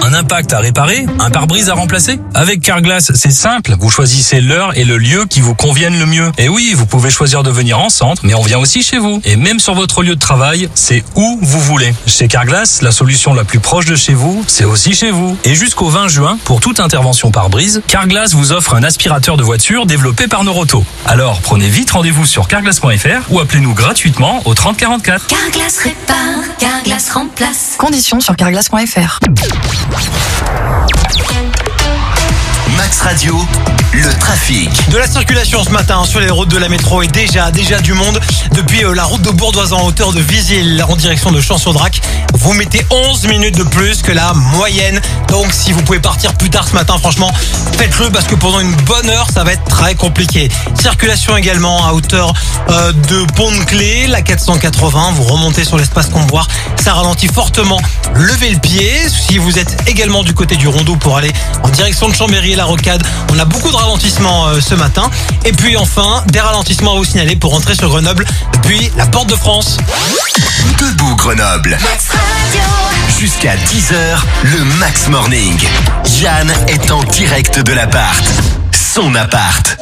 Un impact à réparer? Un pare-brise à remplacer? Avec Carglass, c'est simple. Vous choisissez l'heure et le lieu qui vous conviennent le mieux. Et oui, vous pouvez choisir de venir en centre, mais on vient aussi chez vous. Et même sur votre lieu de travail, c'est où vous voulez. Chez Carglass, la solution la plus proche de chez vous, c'est aussi chez vous. Et jusqu'au vingt juin, pour toute intervention pare-brise, Carglass vous offre un aspirateur de voiture développé par Noroto. Alors, prenez vite rendez-vous sur carglass point f r ou appelez-nous gratuitement au trente quarante-quatre. Carglass répare, Carglass remplace. Conditions sur carglass point f r. Max Radio, le trafic. De la circulation ce matin sur les routes de la métro et déjà, déjà du monde. Depuis euh, la route de Bourdoise en hauteur de Visil en direction de Champs-sur-Drac, vous mettez onze minutes de plus que la moyenne. Donc si vous pouvez partir plus tard ce matin, franchement, faites-le parce que pendant une bonne heure, ça va être très compliqué. Circulation également à hauteur euh, de Pont-de-Clé, la quatre cent quatre-vingts. Vous remontez sur l'espace Comboire, ça ralentit fortement. Levez le pied. Si vous êtes également du côté du Rondeau pour aller en direction de Chambéry et la Rocade, on a beaucoup de ralentissements euh, ce matin. Et puis enfin, des ralentissements à vous signaler pour rentrer sur Grenoble depuis la Porte de France. Debout Grenoble. Jusqu'à dix heures, le Max Morning. Yann est en direct de l'appart. Son appart.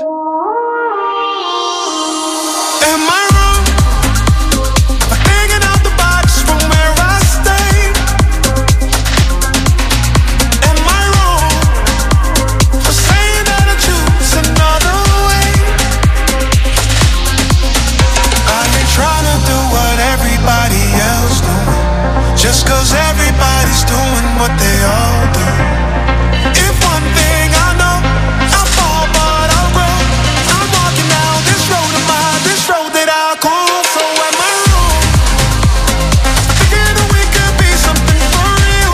Just cause everybody's doing what they all do. If one thing I know, I'll fall but I'll grow. I'm walking down this road of mine, this road that I call. So am I wrong? Thinking that we could be something for real.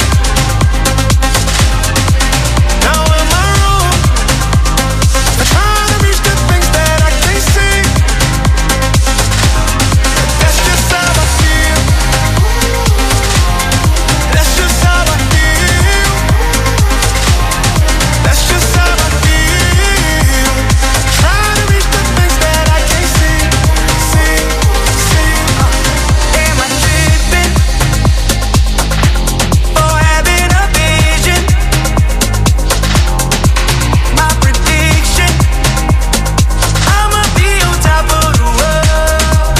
Now am I wrong? I'm trying to reach the things that I can't see. That's just how I feel. That's just how I feel. That's just how I feel. Trying to reach the things that I can't see, see, see. Am I tripping or having a vision? My prediction, I'ma be on top of the world.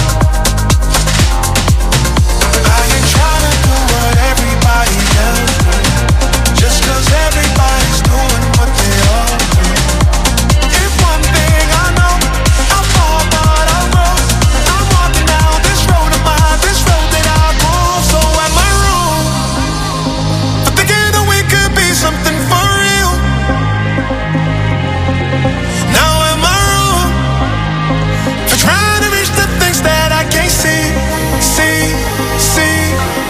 I ain't trying to do what everybody else do, just cause everybody's doing what they all do. If one thing I know, I'll fall but I'll grow. I'm walking down this road of mine, this road that I go. So am I wrong for thinking that we could be something for real? Now am I wrong for trying to reach the things that I can't see, see, see?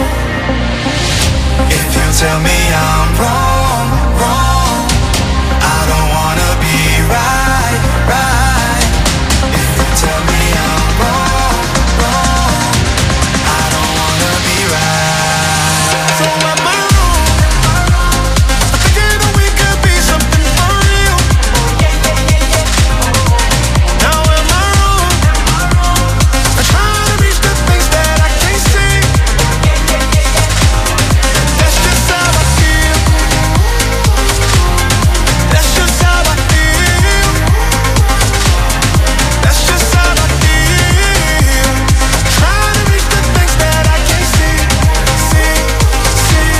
If you tell me I'm wrong, wrong, I don't wanna be right, right. If you tell me I'm wrong, wrong, I don't wanna be right. So am I wrong? I'm thinking that we could be something for real. Now am I wrong? I'm trying to reach the things that I can't see. That's just how I feel. That's just how I feel. That's just how I feel. Trying to reach the things that I can't see, see, see.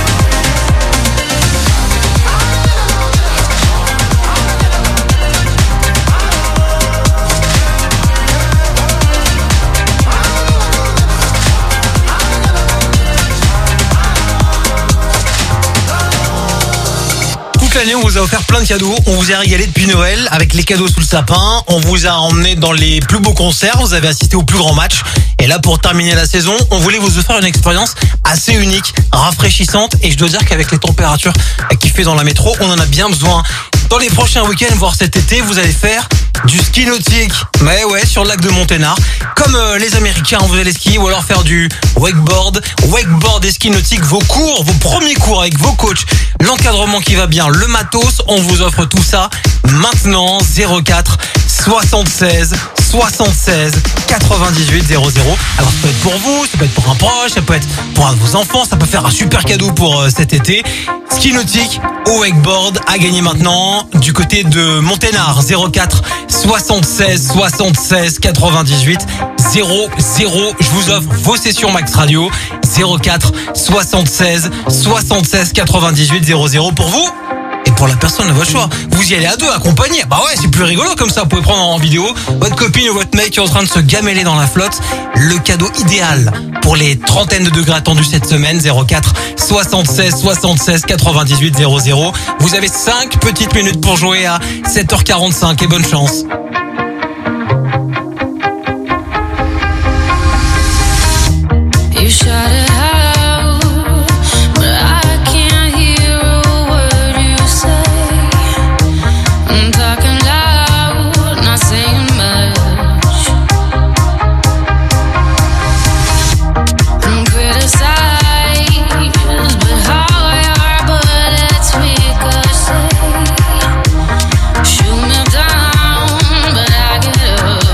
Toute l'année, on vous a offert plein de cadeaux. On vous a régalé depuis Noël avec les cadeaux sous le sapin. On vous a emmené dans les plus beaux concerts. Vous avez assisté aux plus grands matchs. Et là, pour terminer la saison, on voulait vous offrir une expérience assez unique, rafraîchissante. Et je dois dire qu'avec les températures qu'il fait dans la métro, on en a bien besoin. Dans les prochains week-ends, voire cet été, vous allez faire du ski nautique. Mais ouais, sur le lac de Monténard. Comme euh, les Américains, vous allez skier ou alors faire du wakeboard. Wakeboard et ski nautique, vos cours, vos premiers cours avec vos coachs. L'encadrement qui va bien, le matos, on vous offre tout ça maintenant. Zéro quatre soixante-seize soixante-seize quatre-vingt-dix-huit zéro zéro. Alors ça peut être pour vous, ça peut être pour un proche, ça peut être pour un de vos enfants, ça peut faire un super cadeau pour euh, cet été. Ski nautique au wakeboard à gagner maintenant du côté de Monténard. Zéro quatre soixante-seize soixante-seize quatre-vingt-dix-huit zéro zéro. Je vous offre vos sessions Max Radio. Zéro quatre soixante-seize soixante-seize quatre-vingt-dix-huit zéro zéro pour vous et pour la personne de votre choix. Vous y allez à deux, accompagné. Bah ouais, c'est plus rigolo comme ça. Vous pouvez prendre en vidéo votre copine ou votre mec qui est en train de se gameler dans la flotte. Le cadeau idéal pour les trentaines de degrés attendus cette semaine. Zéro quatre soixante-seize soixante-seize quatre-vingt-dix-huit zéro zéro. Vous avez cinq petites minutes pour jouer à sept heures quarante-cinq et bonne chance. You shut it out, but I can't hear a word you say. I'm talking loud, not saying much. I'm criticized, but how your bullets ricochet. Shoot me down, but I get up.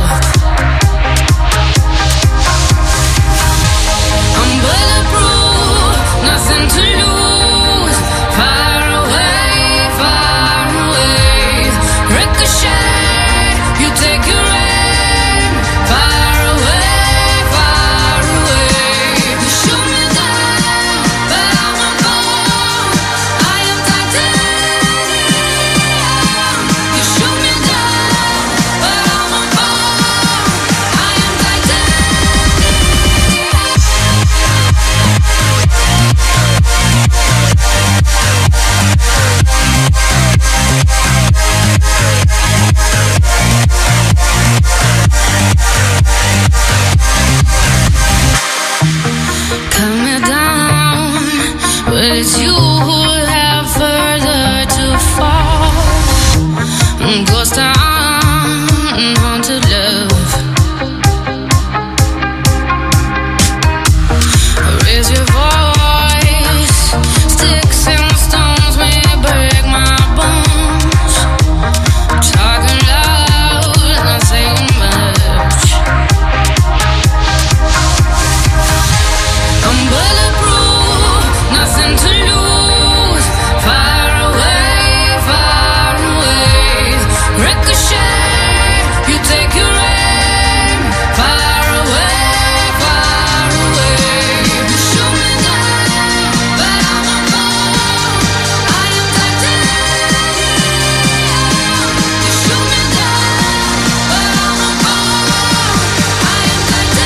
I'm bulletproof, nothing to lose. Far away, far away. Ricochet, you take your aim. Far away, far away. You shoot me down, but I won't fall. I am titanium. You shoot me down, but I won't fall. I am titanium. Cut me down, but it's you who have further to fall. Ghost town, haunted love. Raise your voice, sticks and stones may break my bones. Talking loud, not saying much. I'm bulletproof, nothing to lose. Far away, far away. Ricochet, you take your aim. Far away, far away. You shoot me down, but I won't fall. I am titanium. You shoot me down, but I won't fall. I am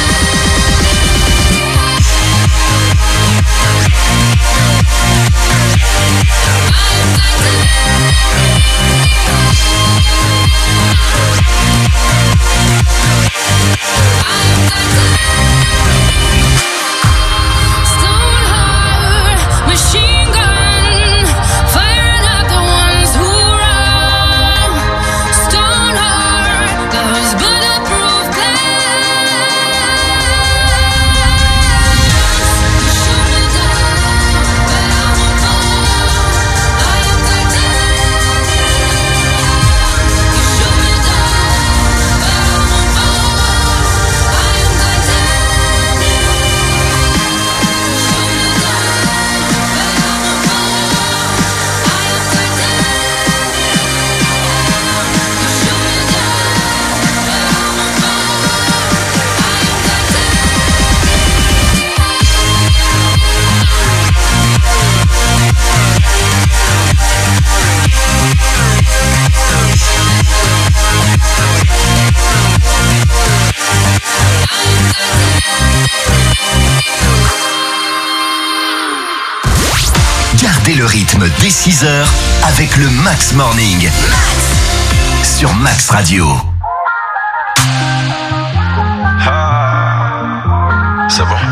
Stone heart, machine gun, firing at the ones who run. Stone heart, those bulletproof glass. Shoot me down, but I won't fall. I am titanium. You shoot me down, but I won't fall. I am Gardez le rythme dès six heures avec le Max Morning. Sur Max Radio. C'est bon.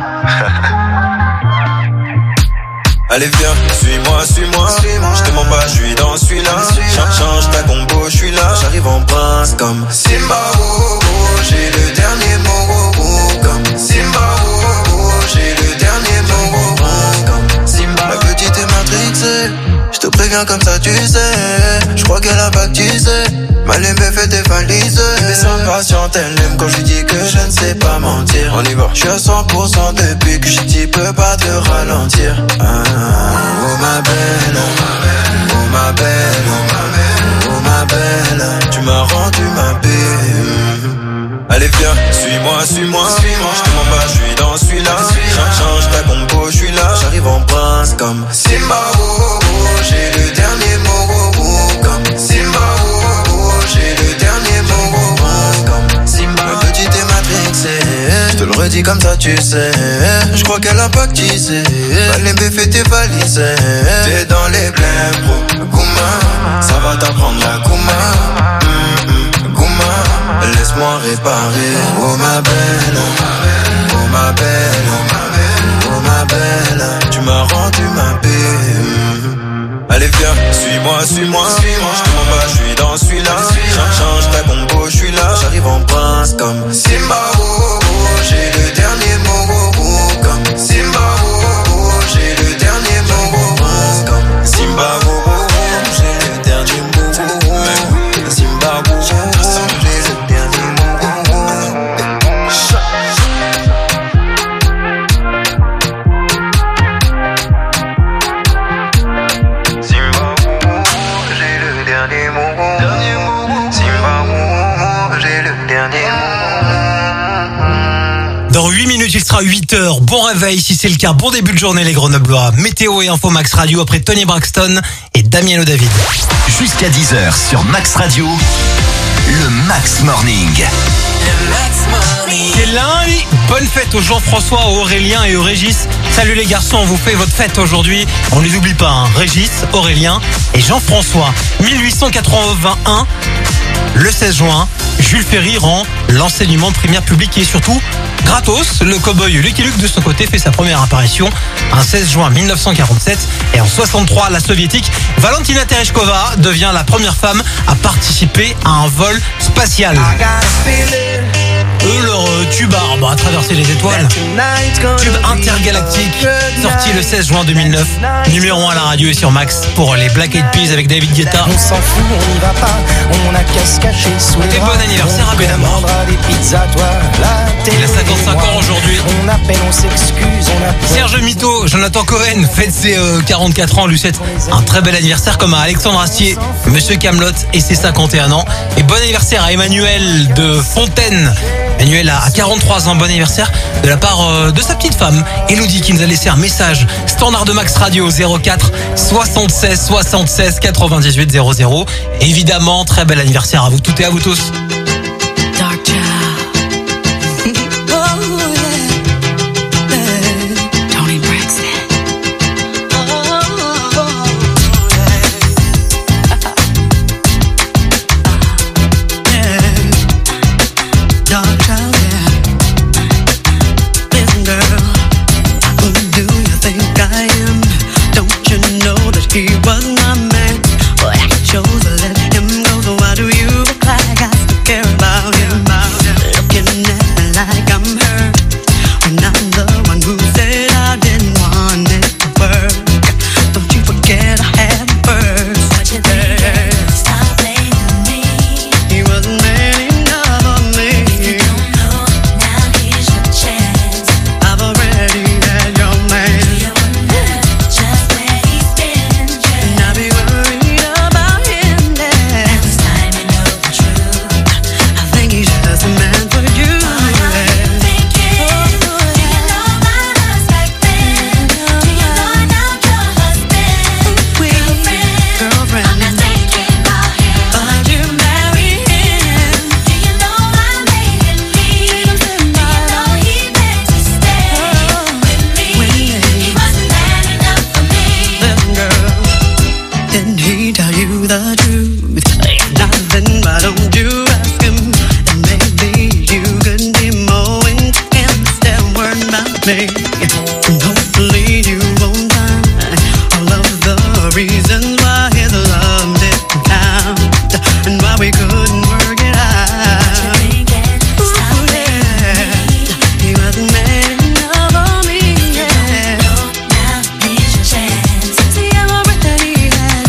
Allez viens, suis-moi, suis-moi. Je te mens pas, je suis dans celui-là. Change, change ta combo, je suis là. J'arrive en prince comme Simba. Oh, oh, j'ai le dernier mot. Oh, oh, comme Simba. Oh, oh, j'ai le dernier mot. Oh, oh, comme Simba. La petite est matrixée. Je te préviens comme ça tu sais. Je crois qu'elle a baptisé. Malimbe fait tes valises. Mais sans patiente, elle aime quand je lui dis que je ne sais pas mentir. On y va. Je suis à cent pour cent depuis que je dis peux pas te ralentir. Ah, oh ma belle, oh ma belle, oh ma belle, oh ma belle, tu m'as rendu ma belle. Allez viens, suis-moi, suis-moi, suis-moi. Je te mens pas, je suis dans celui-là. Change ta compo, je suis là. J'arrive en prince comme Simba, oh, oh, oh. J'ai le dernier mot, oh, oh. Comme Simba, oh, oh, oh. J'ai le dernier mot, oh, oh. Comme Simba. Ma petite est matrixée. Je te le redis comme ça tu sais. Je crois qu'elle a pactisé. Malimbe fait tes valises. T'es dans les blèmes pro Gouma, ça va t'apprendre la Gouma. Mm-mm, Gouma, laisse-moi réparer. Oh ma belle, oh ma belle, oh ma belle, oh ma belle, tu m'as rendu ma belle. Allez viens, suis-moi, suis-moi, suis-moi. Je te mens pas, je suis dans celui-là. Change ta compo, je suis là. J'arrive en prince comme Simba, oh, oh, oh. J'ai le dernier mot, oh, oh. Comme Simba, oh, oh, oh. J'ai le dernier mot, oh, oh. Comme Simba, oh, oh, oh. J'ai le dernier mot, oh, oh. Simba, oh, oh, oh. J'ai le dernier mot, oh, oh. Dans huit minutes, il sera huit heures. Bon réveil si c'est le cas. Bon début de journée les Grenoblois. Météo et Info Max Radio après Tony Braxton et Damien Le David. Jusqu'à dix heures sur Max Radio, le Max Morning. C'est lundi. Bonne fête aux Jean-François, aux Aurélien et aux Régis. Salut les garçons, on vous fait votre fête aujourd'hui. On ne les oublie pas, hein. Régis, Aurélien et Jean-François. mille huit cent quatre-vingt-un, le seize juin, Jules Ferry rend l'enseignement primaire public et surtout gratos. Le cow-boy Lucky Luke de son côté fait sa première apparition un seize juin mille neuf cent quarante-sept et en soixante-trois la soviétique Valentina Tereshkova devient la première femme à participer à un vol spatial. Eux, leur euh, tube a, bah, a traversé les étoiles. Tube intergalactique, sorti le seize juin deux mille neuf. Numéro un à la radio et sur Max pour les Black Eyed Peas avec David Guetta. On s'en fout, on n'y va pas, on a qu'à se cacher sous les Et bon anniversaire à Benamor. Il a cinquante-cinq ans aujourd'hui. On appelle, on s'excuse, on appelle. Serge Mito, Jonathan Cohen fête ses euh, quarante-quatre ans, lui souhaite un très bel anniversaire comme à Alexandre Astier, Monsieur Camelot et ses cinquante et un ans. Et bon anniversaire à Emmanuel de Fontaine. Emmanuel a quarante-trois ans, bon anniversaire de la part euh, de sa petite femme, Elodie, qui nous a laissé un message standard de Max Radio zéro quatre soixante-seize soixante-seize quatre-vingt-dix-huit zéro zéro. Évidemment, très bel anniversaire à vous toutes et à vous tous. He was my man, but I chose to let him go. So why do you look like I still care about him? Looking at me like I'm hurt when I'm the one who said I didn't want it to work. Don't you forget I had him first. What you think? Stop blaming me. He wasn't man enough for me. If you don't know, now here's your chance. I've already had your man. Do you wonder just where he's been? I'll be worried about him then. And this time you know the truth. I think he's just a man for you. What are you thinking? Do you know about us back then? Do you know now your husband? Girlfriend, girlfriend. I'm not thinking about him, but you marry him. Do you know I made him leave? Do you know he meant to stay with me? He wasn't man enough for me. Listen, girl. Didn't he tell you the truth? If not, then why don't you ask him? And maybe you could be more intense instead of worrying about me. And hopefully you won't find all of the reasons why his love didn't count and why we couldn't work it out. Ooh, yeah. He wasn't man enough for me. Yeah. Now here's your chance. See, I'm already had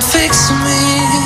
fix me.